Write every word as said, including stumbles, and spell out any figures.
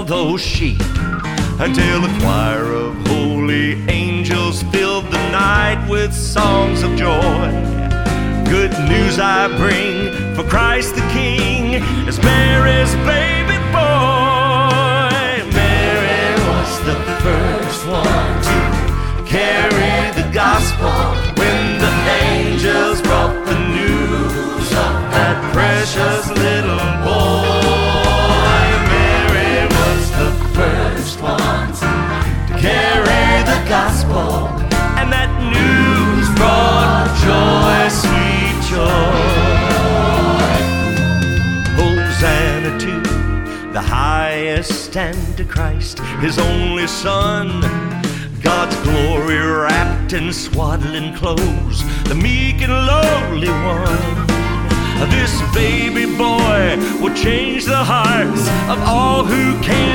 all those sheep, until a choir of holy angels filled the night with songs of joy. Good news I bring, for Christ the King is Mary's baby boy. Mary was the first one to carry the gospel when the angels brought the news of that precious little boy. Mary was the first one to carry the gospel, and that news brought joy, sweet joy. Hosanna to the highest and to Christ, his only Son, God's glory wrapped in swaddling clothes, the meek and lowly one. This baby boy will change the hearts of all who can